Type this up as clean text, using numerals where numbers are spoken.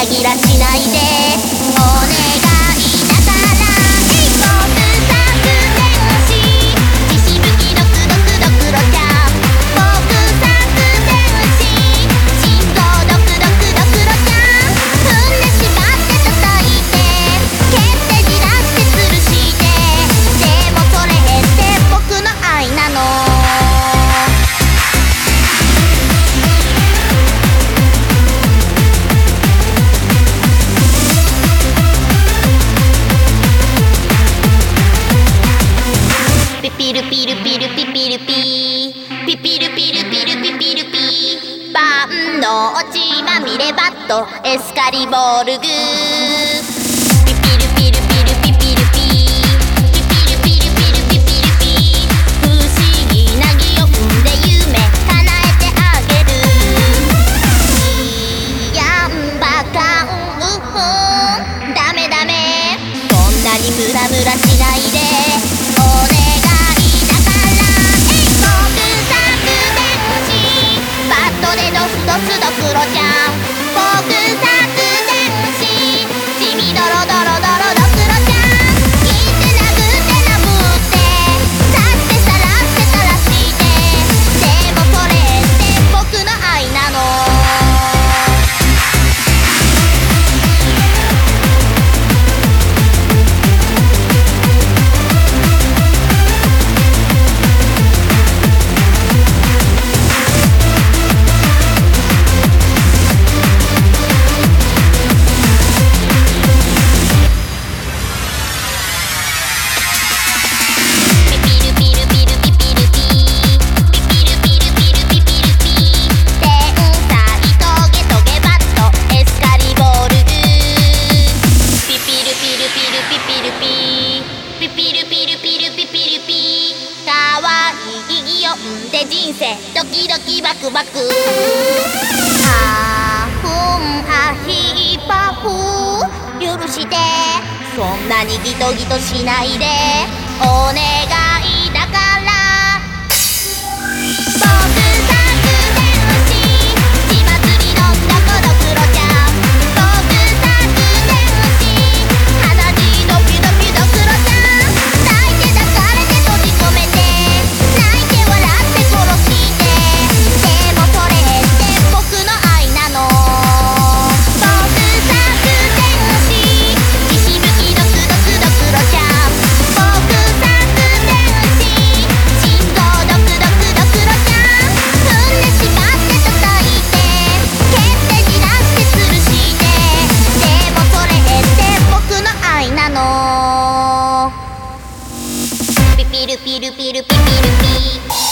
ラギラしないでお願いだから英国作戦士血しぶきドクドクドクロちゃん僕作戦士心臓ドクドクドクロちゃん踏んでしまって叩いて蹴ってじらして吊るしてでもそれって僕の愛なのピピルピルピルピピルピピピルピルピルピピルピ万能血まみれバットエスカリボールグピピルピルピルピピルピピピルピルピルピピルピ不思議な擬音で夢叶えてあげるいやんばかんダメダメそんなにムラムラしないでお願いドスドクロちゃん僕作戦士血みドロドロドロドクロちゃん切って殴って殴って刺してさらしてさらしてでもそれって僕の愛なので人生ドキドキバクバクあふんあひぱふ許してそんなにギトギトしないでお願いだから僕作戦士血祭りのドコドクロちゃん僕作戦士鼻血ドピュドピュドクロちゃん抱いて抱かれて閉じ込めて泣いて笑って殺してでもそれって僕の愛なの僕作戦士血しぶきドクドクドクロちゃん僕作戦士心臓ドクドクドクロちゃん踏んでしまって叩いて蹴ってじらして吊るしてでもそれって僕の愛なのピピルピルピルピピルピ